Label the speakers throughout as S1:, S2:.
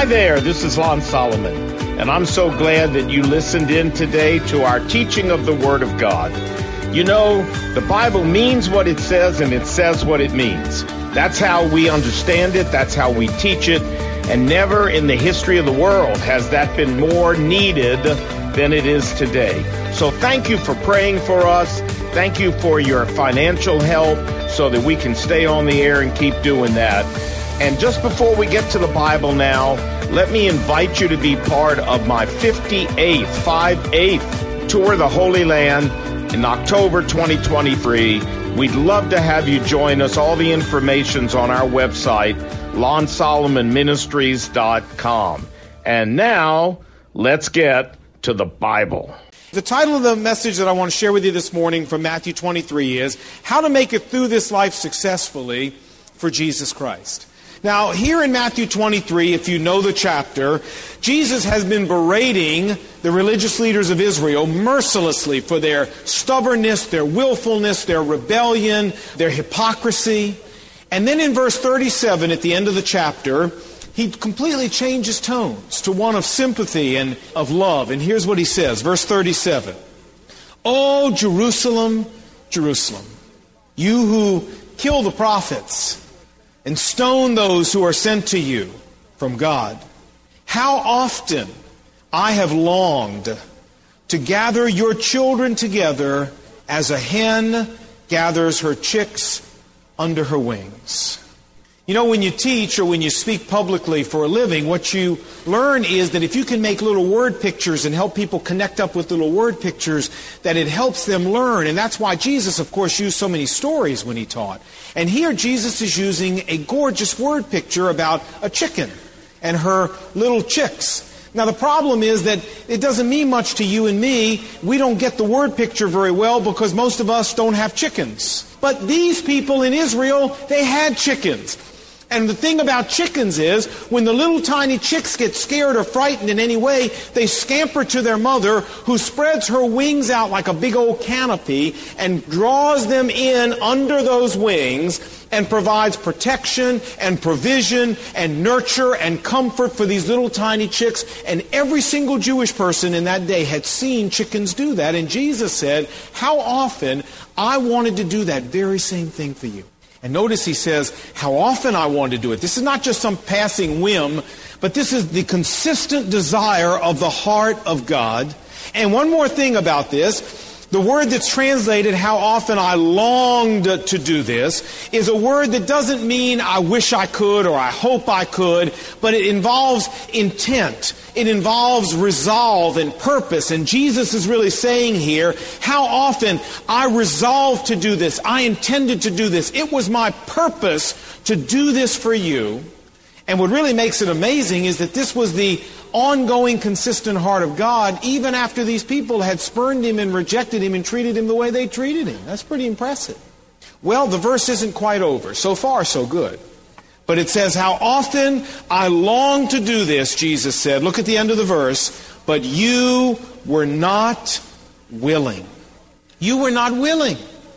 S1: there, this is Lon Solomon, and I'm so glad that you listened in today to our teaching of the Word of God. You know, the Bible means what it says, and it says what it means. That's how we understand it, that's how we teach it, and never in the history of the world has that been more needed than it is today. So thank you for praying for us. Thank you for your financial help so that we can stay on the air and keep doing that. And just before we get to the Bible now, let me invite you to be part of my 58th Tour of the Holy Land in October 2023. We'd love to have you join us. All the information's on our website, LonSolomonMinistries.com. And now, let's get to the Bible.
S2: The title of the message that I want to share with you this morning from Matthew 23 is How to Make It Through This Life Successfully for Jesus Christ. Now, here in Matthew 23, if you know the chapter, Jesus has been berating the religious leaders of Israel mercilessly for their stubbornness, their willfulness, their rebellion, their hypocrisy. And then in verse 37 at the end of the chapter, he completely changes tones to one of sympathy and of love. And here's what he says, verse 37. "Oh, Jerusalem, Jerusalem, you who kill the prophets and stone those who are sent to you from God. How often I have longed to gather your children together as a hen gathers her chicks under her wings." You know, when you teach or when you speak publicly for a living, what you learn is that if you can make little word pictures and help people connect up with little word pictures, that it helps them learn. And that's why Jesus, of course, used so many stories when he taught. And here Jesus is using a gorgeous word picture about a chicken and her little chicks. Now, the problem is that it doesn't mean much to you and me. We don't get the word picture very well because most of us don't have chickens. But these people in Israel, they had chickens. And the thing about chickens is, when the little tiny chicks get scared or frightened in any way, they scamper to their mother, who spreads her wings out like a big old canopy and draws them in under those wings and provides protection and provision and nurture and comfort for these little tiny chicks. And every single Jewish person in that day had seen chickens do that. And Jesus said, how often I wanted to do that very same thing for you. And notice he says, how often I want to do it. This is not just some passing whim, but this is the consistent desire of the heart of God. And one more thing about this, the word that's translated, how often I longed to do this, is a word that doesn't mean I wish I could or I hope I could, but it involves intent. It involves resolve and purpose. And Jesus is really saying here, how often I resolved to do this. I intended to do this. It was my purpose to do this for you. And what really makes it amazing is that this was the ongoing, consistent heart of God, even after these people had spurned him and rejected him and treated him the way they treated him. That's pretty impressive. Well, the verse isn't quite over. So far, so good. But it says, how often I long to do this, Jesus said. Look at the end of the verse. But you were not willing. You were not willing.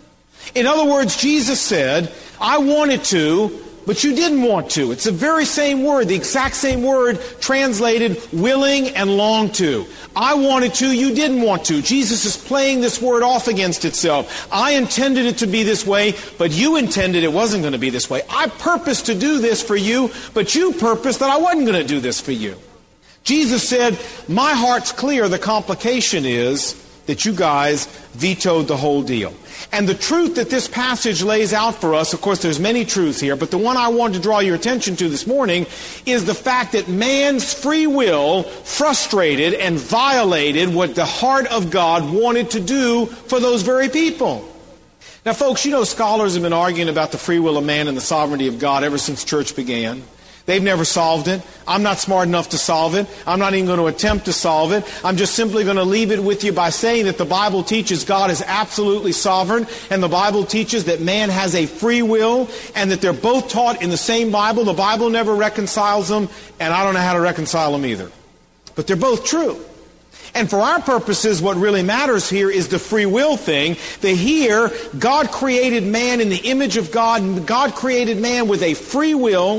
S2: In other words, Jesus said, I wanted to, but you didn't want to. It's the very same word, the exact same word translated willing and long to. I wanted to, you didn't want to. Jesus is playing this word off against itself. I intended it to be this way, but you intended it wasn't going to be this way. I purposed to do this for you, but you purposed that I wasn't going to do this for you. Jesus said, my heart's clear. The complication is that you guys vetoed the whole deal. And the truth that this passage lays out for us, of course there's many truths here, but the one I want to draw your attention to this morning is the fact that man's free will frustrated and violated what the heart of God wanted to do for those very people. Now folks, you know scholars have been arguing about the free will of man and the sovereignty of God ever since church began. They've never solved it. I'm not smart enough to solve it. I'm not even going to attempt to solve it. I'm just simply going to leave it with you by saying that the Bible teaches God is absolutely sovereign, and the Bible teaches that man has a free will, and that they're both taught in the same Bible. The Bible never reconciles them, and I don't know how to reconcile them either. But they're both true. And for our purposes, what really matters here is the free will thing. That here, God created man in the image of God, and God created man with a free will.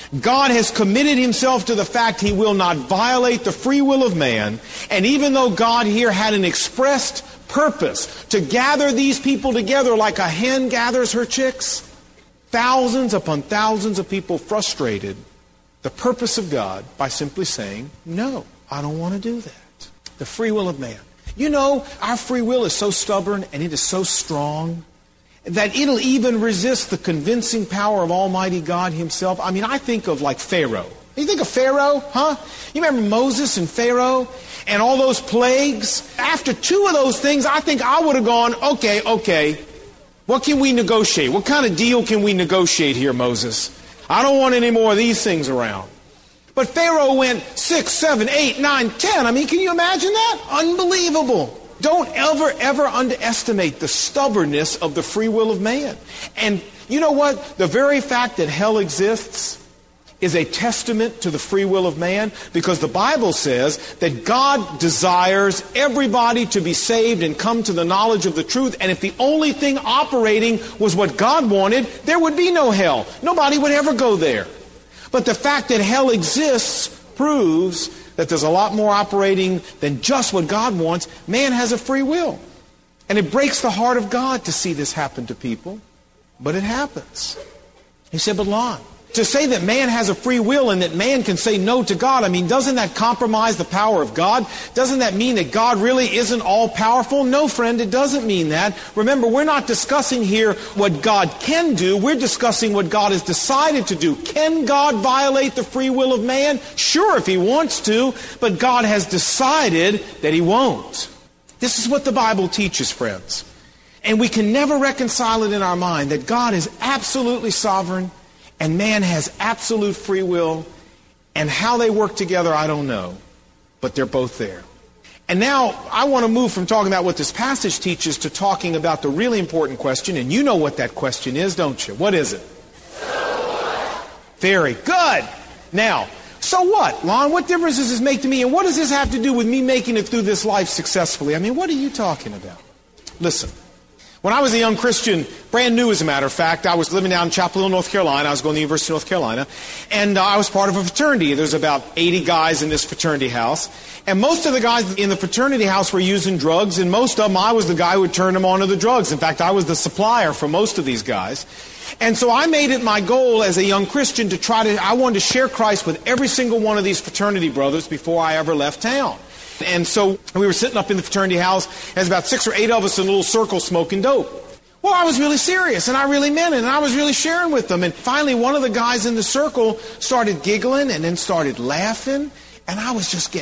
S2: God has committed himself to the fact he will not violate the free will of man. And even though God here had an expressed purpose to gather these people together like a hen gathers her chicks, thousands upon thousands of people frustrated the purpose of God by simply saying, no, I don't want to do that. The free will of man. You know, our free will is so stubborn and it is so strong that it'll even resist the convincing power of Almighty God himself. I mean, I think of like Pharaoh. You think of Pharaoh, huh? You remember Moses and Pharaoh and all those plagues? After 2 of those things, I think I would have gone, okay, what can we negotiate? What kind of deal can we negotiate here, Moses? I don't want any more of these things around. But Pharaoh went 6, 7, 8, 9, 10. I mean, can you imagine that? Unbelievable. Don't ever underestimate the stubbornness of the free will of man. And you know what? The very fact that hell exists is a testament to the free will of man, because the Bible says that God desires everybody to be saved and come to the knowledge of the truth. And if the only thing operating was what God wanted, there would be no hell. Nobody would ever go there. But the fact that hell exists proves that there's a lot more operating than just what God wants. Man has a free will. And it breaks the heart of God to see this happen to people. But it happens. He said, but Lon, to say that man has a free will and that man can say no to God, I mean, doesn't that compromise the power of God? Doesn't that mean that God really isn't all-powerful? No, friend, it doesn't mean that. Remember, we're not discussing here what God can do. We're discussing what God has decided to do. Can God violate the free will of man? Sure, if he wants to, but God has decided that he won't. This is what the Bible teaches, friends. And we can never reconcile it in our mind that God is absolutely sovereign and man has absolute free will, and how they work together, I don't know. But they're both there. And now, I want to move from talking about what this passage teaches to talking about the really important question, and you know what that question is, don't you? What is it?
S3: So what?
S2: Very good. Now, so what? Lon, what difference does this make to me, and what does this have to do with me making it through this life successfully? I mean, what are you talking about? Listen. When I was a young Christian, brand new as a matter of fact, I was living down in Chapel Hill, North Carolina. I was going to the University of North Carolina. And I was part of a fraternity. There's about 80 guys in this fraternity house. And most of the guys in the fraternity house were using drugs. And most of them, I was the guy who would turn them on to the drugs. In fact, I was the supplier for most of these guys. And so I made it my goal as a young Christian I wanted to share Christ with every single one of these fraternity brothers before I ever left town. And so we were sitting up in the fraternity house, and there's about 6 or 8 of us in a little circle smoking dope. Well, I was really serious, and I really meant it, and I was really sharing with them. And finally, one of the guys in the circle started giggling and then started laughing, and I was just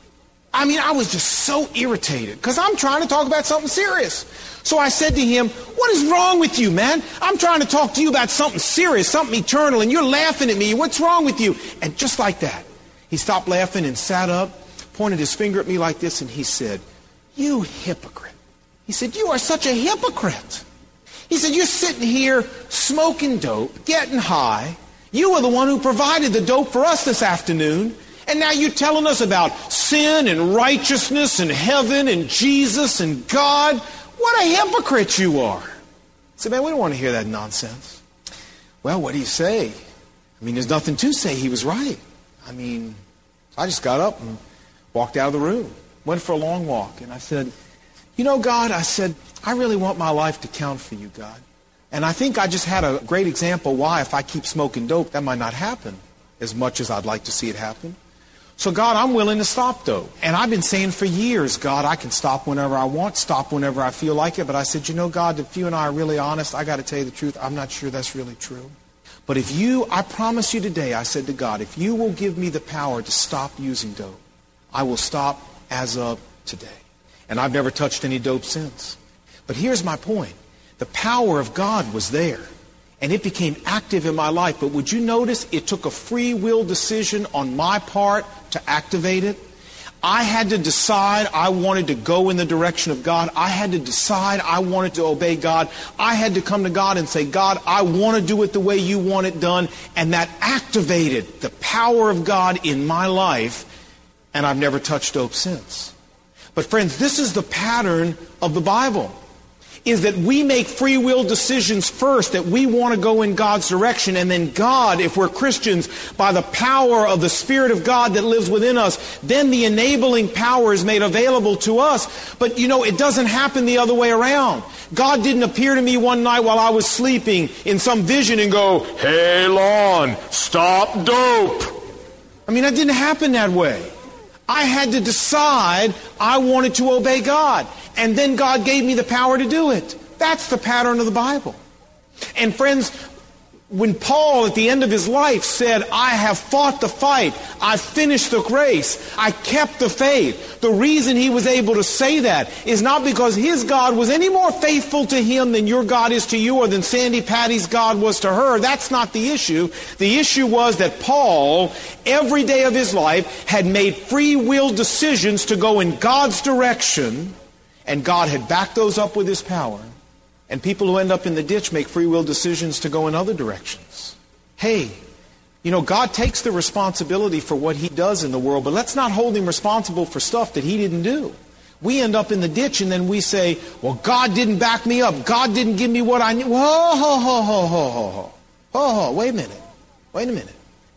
S2: so irritated, because I'm trying to talk about something serious. So I said to him, what is wrong with you, man? I'm trying to talk to you about something serious, something eternal, and you're laughing at me. What's wrong with you? And just like that, he stopped laughing and sat up, pointed his finger at me like this, and he said, you hypocrite. He said, you are such a hypocrite. He said, you're sitting here smoking dope, getting high. You are the one who provided the dope for us this afternoon. And now you're telling us about sin and righteousness and heaven and Jesus and God. What a hypocrite you are. I said, man, we don't want to hear that nonsense. Well, what do you say? I mean, there's nothing to say. He was right. I mean, I just got up and walked out of the room, went for a long walk, and I said, you know, God, I said, I really want my life to count for you, God. And I think I just had a great example why if I keep smoking dope, that might not happen as much as I'd like to see it happen. So, God, I'm willing to stop dope. And I've been saying for years, God, I can stop whenever I want, stop whenever I feel like it. But I said, you know, God, if you and I are really honest, I got to tell you the truth, I'm not sure that's really true. But I promise you today, I said to God, if you will give me the power to stop using dope, I will stop as of today. And I've never touched any dope since. But here's my point. The power of God was there. And it became active in my life. But would you notice it took a free will decision on my part to activate it? I had to decide I wanted to go in the direction of God. I had to decide I wanted to obey God. I had to come to God and say, God, I want to do it the way you want it done. And that activated the power of God in my life. And I've never touched dope since. But friends, this is the pattern of the Bible. is that we make free will decisions first, that we want to go in God's direction, and then God, if we're Christians, by the power of the Spirit of God that lives within us, then the enabling power is made available to us. But it doesn't happen the other way around. God didn't appear to me one night while I was sleeping in some vision and go, "Hey, Lon, stop dope." That didn't happen that way. I had to decide I wanted to obey God. And then God gave me the power to do it. That's the pattern of the Bible. And friends, when Paul at the end of his life said, "I have fought the fight, I finished the race, I kept the faith," the reason he was able to say that is not because his God was any more faithful to him than your God is to you or than Sandy Patty's God was to her. That's not the issue. The issue was that Paul, every day of his life, had made free will decisions to go in God's direction, and God had backed those up with his power. And people who end up in the ditch make free will decisions to go in other directions. Hey, God takes the responsibility for what he does in the world, but let's not hold him responsible for stuff that he didn't do. We end up in the ditch and then we say, "Well, God didn't back me up. God didn't give me what I need." Whoa, wait a minute.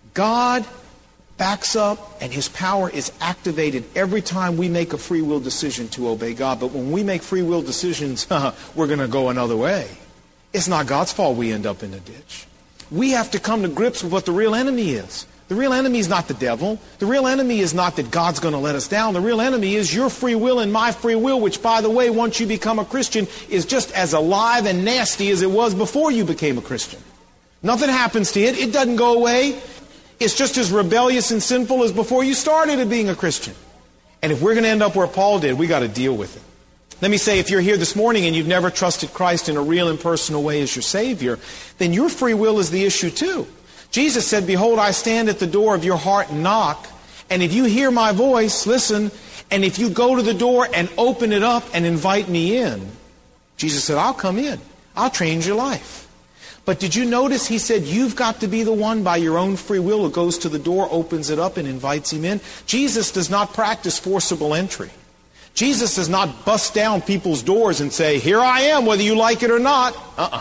S2: God backs up, and his power is activated every time we make a free will decision to obey God. But when we make free will decisions, we're going to go another way. It's not God's fault we end up in the ditch. We have to come to grips with what the real enemy is. The real enemy is not the devil. The real enemy is not that God's going to let us down. The real enemy is your free will and my free will, which, by the way, once you become a Christian, is just as alive and nasty as it was before you became a Christian. Nothing happens to it. It doesn't go away. It's just as rebellious and sinful as before you started being a Christian. And if we're going to end up where Paul did, we got to deal with it. Let me say, if you're here this morning and you've never trusted Christ in a real and personal way as your Savior, then your free will is the issue too. Jesus said, "Behold, I stand at the door of your heart and knock. And if you hear my voice, listen, and if you go to the door and open it up and invite me in," Jesus said, "I'll come in. I'll change your life." But did you notice he said you've got to be the one by your own free will who goes to the door, opens it up, and invites him in? Jesus does not practice forcible entry. Jesus does not bust down people's doors and say, "Here I am, whether you like it or not."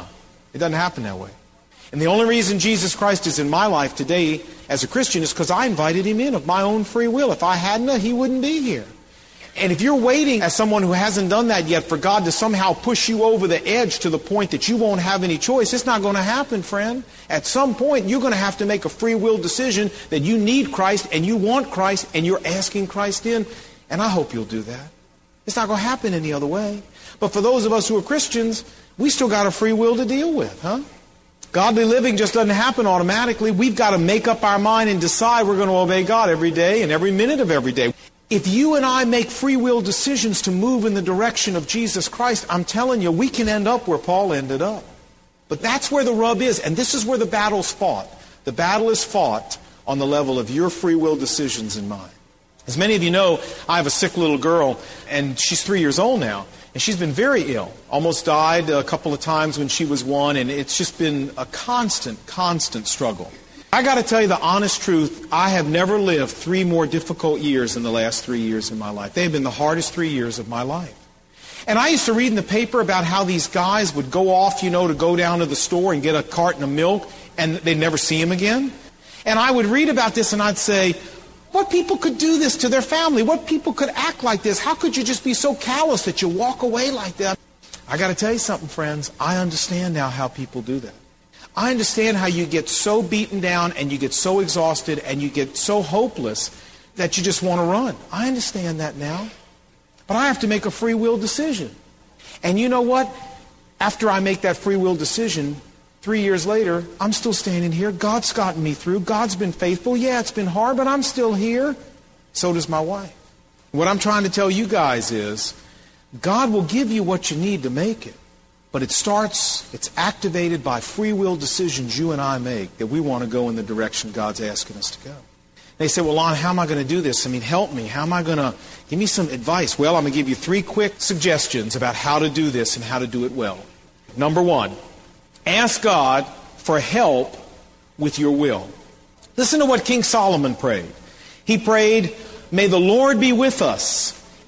S2: It doesn't happen that way. And the only reason Jesus Christ is in my life today as a Christian is because I invited him in of my own free will. If I hadn't, he wouldn't be here. And if you're waiting as someone who hasn't done that yet for God to somehow push you over the edge to the point that you won't have any choice, it's not going to happen, friend. At some point, you're going to have to make a free will decision that you need Christ and you want Christ and you're asking Christ in. And I hope you'll do that. It's not going to happen any other way. But for those of us who are Christians, we still got a free will to deal with, huh? Godly living just doesn't happen automatically. We've got to make up our mind and decide we're going to obey God every day and every minute of every day. If you and I make free will decisions to move in the direction of Jesus Christ, I'm telling you, we can end up where Paul ended up. But that's where the rub is, and this is where the battle's fought. The battle is fought on the level of your free will decisions and mine. As many of you know, I have a sick little girl, and she's 3 years old now, and she's been very ill. Almost died a couple of times when she was 1, and it's just been a constant struggle. I got to tell you the honest truth, I have never lived 3 more difficult years than the last 3 years in my life. They've been the hardest 3 years of my life. And I used to read in the paper about how these guys would go off, to go down to the store and get a carton of milk, and they'd never see him again. And I would read about this and I'd say, what people could do this to their family? What people could act like this? How could you just be so callous that you walk away like that? I got to tell you something, friends. I understand now how people do that. I understand how you get so beaten down and you get so exhausted and you get so hopeless that you just want to run. I understand that now. But I have to make a free will decision. And you know what? After I make that free will decision, 3 years later, I'm still standing here. God's gotten me through. God's been faithful. Yeah, it's been hard, but I'm still here. So does my wife. What I'm trying to tell you guys is, God will give you what you need to make it. But it's activated by free will decisions you and I make that we want to go in the direction God's asking us to go. They say, well, Lon, how am I going to do this? Help me. How am I going to... Give me some advice. Well, I'm going to give you 3 quick suggestions about how to do this and how to do it well. Number 1, ask God for help with your will. Listen to what King Solomon prayed. He prayed, may the Lord be with us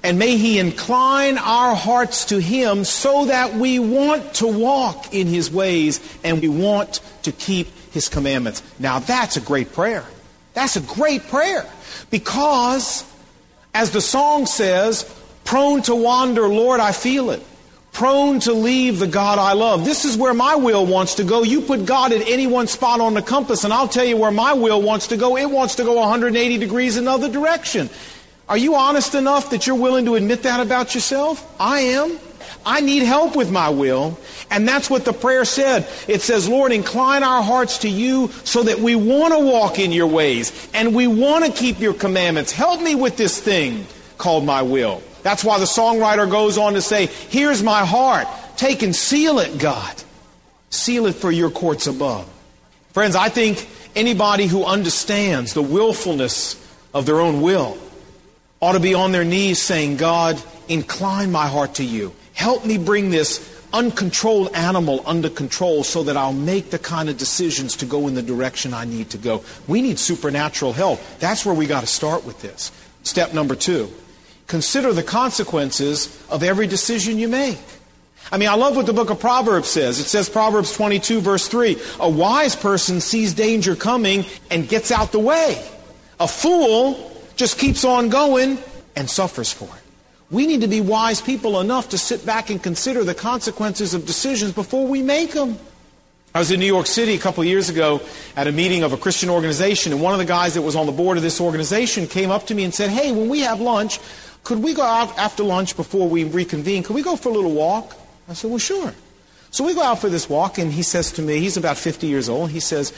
S2: And may He incline our hearts to Him so that we want to walk in His ways and we want to keep His commandments. Now that's a great prayer. That's a great prayer. Because, as the song says, prone to wander, Lord, I feel it. Prone to leave the God I love. This is where my will wants to go. You put God at any one spot on the compass, and I'll tell you where my will wants to go. It wants to go 180 degrees another direction. Are you honest enough that you're willing to admit that about yourself? I am. I need help with my will. And that's what the prayer said. It says, Lord, incline our hearts to You so that we want to walk in Your ways and we want to keep Your commandments. Help me with this thing called my will. That's why the songwriter goes on to say, here's my heart. Take and seal it, God. Seal it for Your courts above. Friends, I think anybody who understands the willfulness of their own will ought to be on their knees saying, God, incline my heart to You. Help me bring this uncontrolled animal under control so that I'll make the kind of decisions to go in the direction I need to go. We need supernatural help. That's where we got to start with this. Step number 2. Consider the consequences of every decision you make. I mean, I love what the book of Proverbs says. It says, Proverbs 22, verse 3, a wise person sees danger coming and gets out the way. A fool just keeps on going and suffers for it. We need to be wise people enough to sit back and consider the consequences of decisions before we make them. I was in New York City a couple of years ago at a meeting of a Christian organization, and one of the guys that was on the board of this organization came up to me and said, hey, when we have lunch, could we go out after lunch before we reconvene? Could we go for a little walk? I said, well, sure. So we go out for this walk, and he says to me, he's about 50 years old, he says,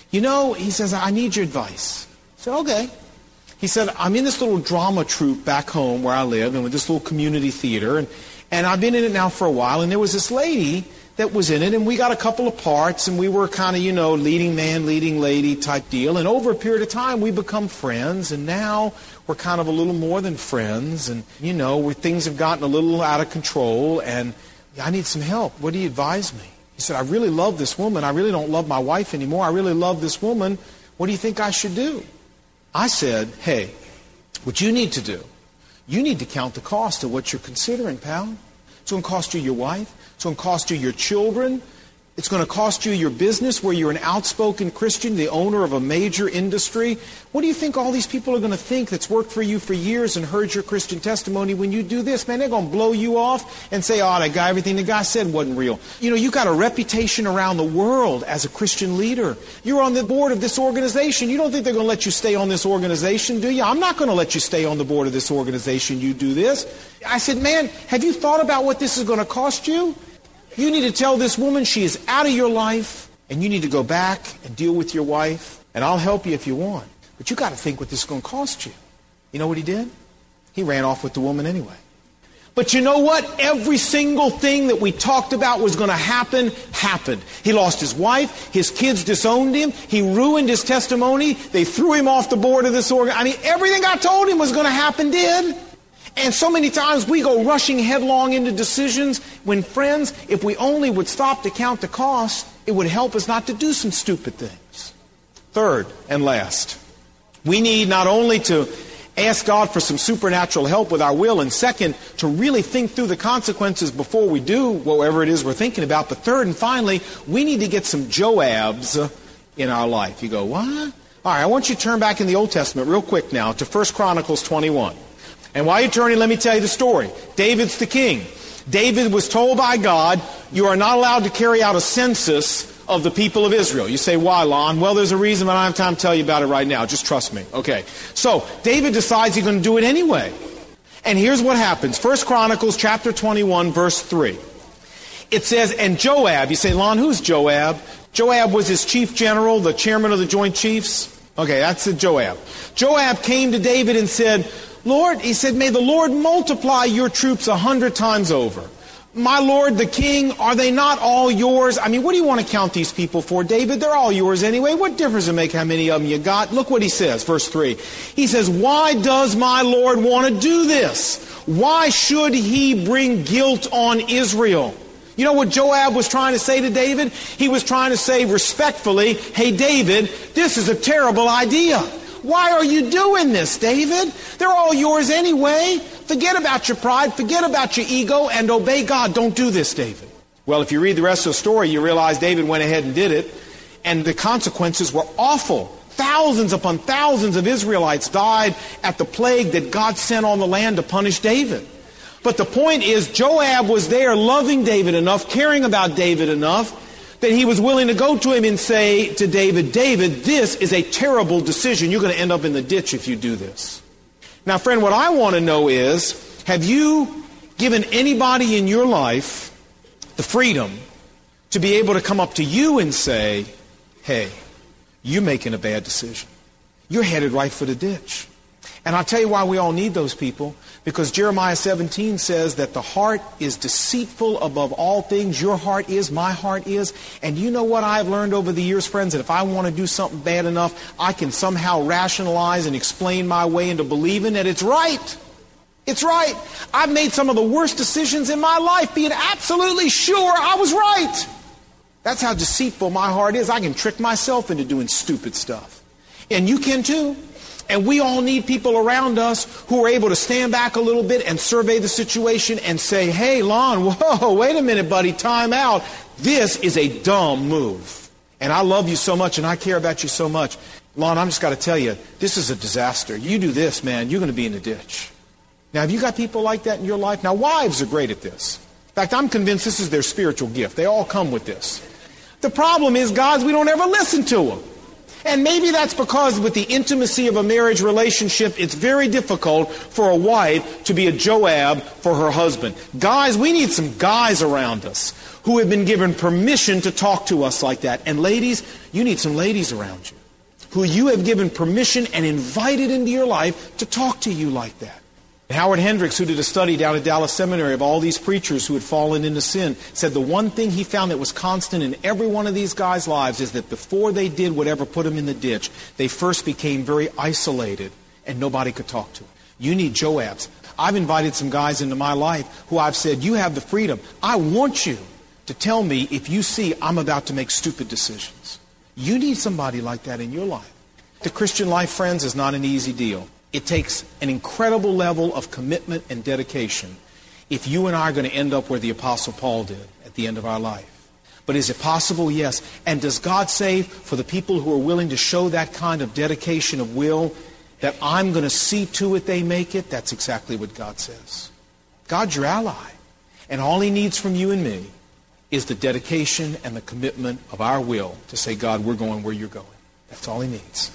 S2: I need your advice. I said, okay. He said, I'm in this little drama troupe back home where I live and with this little community theater. And I've been in it now for a while. And there was this lady that was in it. And we got a couple of parts. And we were kind of, leading man, leading lady type deal. And over a period of time, we become friends. And now we're kind of a little more than friends. And, where things have gotten a little out of control. And I need some help. What do you advise me? He said, I really love this woman. I really don't love my wife anymore. I really love this woman. What do you think I should do? I said, hey, what you need to do, you need to count the cost of what you're considering, pal. It's going to cost you your wife. It's going to cost you your children. It's going to cost you your business where you're an outspoken Christian, the owner of a major industry. What do you think all these people are going to think that's worked for you for years and heard your Christian testimony when you do this? Man, they're going to blow you off and say, everything the guy said wasn't real. You got a reputation around the world as a Christian leader. You're on the board of this organization. You don't think they're going to let you stay on this organization, do you? I'm not going to let you stay on the board of this organization. You do this. I said, man, have you thought about what this is going to cost you? You need to tell this woman she is out of your life, and you need to go back and deal with your wife, and I'll help you if you want. But you got to think what this is going to cost you. You know what he did? He ran off with the woman anyway. But you know what? Every single thing that we talked about was going to happen, happened. He lost his wife. His kids disowned him. He ruined his testimony. They threw him off the board of this organization. Everything I told him was going to happen did. And so many times we go rushing headlong into decisions when, friends, if we only would stop to count the cost, it would help us not to do some stupid things. Third and last, we need not only to ask God for some supernatural help with our will, and second, to really think through the consequences before we do whatever it is we're thinking about, but third and finally, we need to get some Joabs in our life. You go, what? All right, I want you to turn back in the Old Testament real quick now to 1 Chronicles 21. And while you're turning, let me tell you the story. David's the king. David was told by God, you are not allowed to carry out a census of the people of Israel. You say, why, Lon? Well, there's a reason, but I don't have time to tell you about it right now. Just trust me. Okay. So, David decides he's going to do it anyway. And here's what happens. 1 Chronicles chapter 21, verse 3. It says, and Joab, you say, Lon, who's Joab? Joab was his chief general, the chairman of the Joint Chiefs. Okay, that's Joab. Joab came to David and said, Lord, he said, may the Lord multiply your troops 100 times over. My Lord, the king, are they not all yours? What do you want to count these people for, David? They're all yours anyway. What difference does it make how many of them you got? Look what he says, verse 3. He says, why does my Lord want to do this? Why should he bring guilt on Israel? You know what Joab was trying to say to David? He was trying to say respectfully, hey, David, this is a terrible idea. Why are you doing this, David? They're all yours anyway. Forget about your pride, forget about your ego, and obey God. Don't do this, David. Well, if you read the rest of the story, you realize David went ahead and did it, and the consequences were awful. Thousands upon thousands of Israelites died at the plague that God sent on the land to punish David. But the point is, Joab was there loving David enough, caring about David enough, that he was willing to go to him and say to David, David, this is a terrible decision. You're going to end up in the ditch if you do this. Now, friend, what I want to know is, have you given anybody in your life the freedom to be able to come up to you and say, hey, you're making a bad decision. You're headed right for the ditch. And I'll tell you why we all need those people. Because Jeremiah 17 says that the heart is deceitful above all things. Your heart is, my heart is. And you know what I've learned over the years, friends? That if I want to do something bad enough, I can somehow rationalize and explain my way into believing that it's right. It's right. I've made some of the worst decisions in my life being absolutely sure I was right. That's how deceitful my heart is. I can trick myself into doing stupid stuff. And you can too. And we all need people around us who are able to stand back a little bit and survey the situation and say, hey, Lon, whoa, wait a minute, buddy, time out. This is a dumb move. And I love you so much and I care about you so much. Lon, I'm just got to tell you, this is a disaster. You do this, man, you're going to be in the ditch. Now, have you got people like that in your life? Now, wives are great at this. In fact, I'm convinced this is their spiritual gift. They all come with this. The problem is, guys, we don't ever listen to them. And maybe that's because with the intimacy of a marriage relationship, it's very difficult for a wife to be a Joab for her husband. Guys, we need some guys around us who have been given permission to talk to us like that. And ladies, you need some ladies around you who you have given permission and invited into your life to talk to you like that. Howard Hendricks, who did a study down at Dallas Seminary of all these preachers who had fallen into sin, said the one thing he found that was constant in every one of these guys' lives is that before they did whatever put them in the ditch, they first became very isolated and nobody could talk to them. You need Joabs. I've invited some guys into my life who I've said, you have the freedom. I want you to tell me if you see I'm about to make stupid decisions. You need somebody like that in your life. The Christian life, friends, is not an easy deal. It takes an incredible level of commitment and dedication if you and I are going to end up where the Apostle Paul did at the end of our life. But is it possible? Yes. And does God say for the people who are willing to show that kind of dedication of will that I'm going to see to it they make it? That's exactly what God says. God's your ally. And all He needs from you and me is the dedication and the commitment of our will to say, God, we're going where you're going. That's all He needs.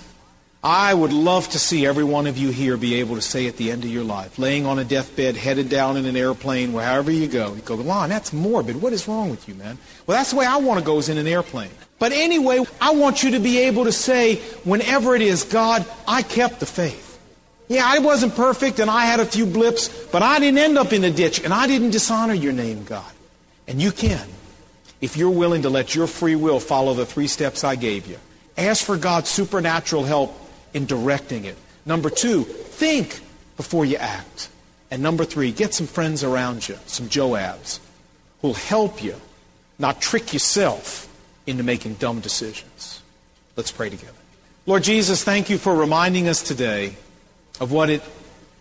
S2: I would love to see every one of you here be able to say at the end of your life, laying on a deathbed, headed down in an airplane, wherever you go, you go, Lon, that's morbid. What is wrong with you, man? Well, that's the way I want to go, is in an airplane. But anyway, I want you to be able to say, whenever it is, God, I kept the faith. Yeah, I wasn't perfect and I had a few blips, but I didn't end up in the ditch and I didn't dishonor your name, God. And you can, if you're willing to let your free will follow the 3 steps I gave you. Ask for God's supernatural help in directing it. Number 2, think before you act. And number 3, get some friends around you, some Joabs, who'll help you not trick yourself into making dumb decisions. Let's pray together. Lord Jesus, thank you for reminding us today of what it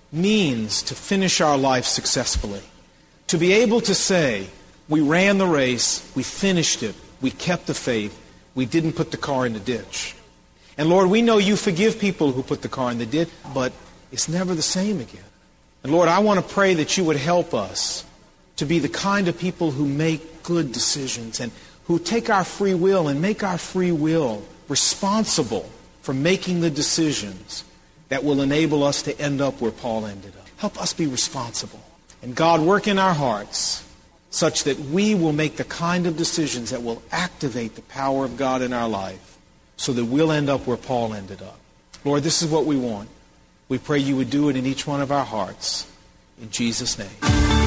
S2: means to finish our life successfully. To be able to say, we ran the race, we finished it, we kept the faith, we didn't put the car in the ditch. And Lord, we know you forgive people who put the car in the ditch, but it's never the same again. And Lord, I want to pray that you would help us to be the kind of people who make good decisions and who take our free will and make our free will responsible for making the decisions that will enable us to end up where Paul ended up. Help us be responsible. And God, work in our hearts such that we will make the kind of decisions that will activate the power of God in our life, so that we'll end up where Paul ended up. Lord, this is what we want. We pray you would do it in each one of our hearts. In Jesus' name.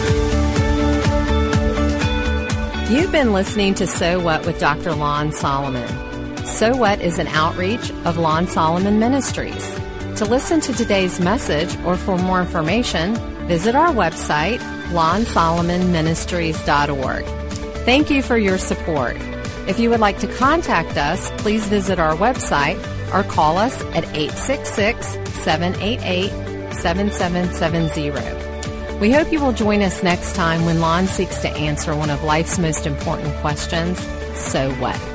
S4: You've been listening to So What with Dr. Lon Solomon. So What is an outreach of Lon Solomon Ministries. To listen to today's message or for more information, visit our website, lonsolomonministries.org. Thank you for your support. If you would like to contact us, please visit our website or call us at 866-788-7770. We hope you will join us next time when Lon seeks to answer one of life's most important questions, so what?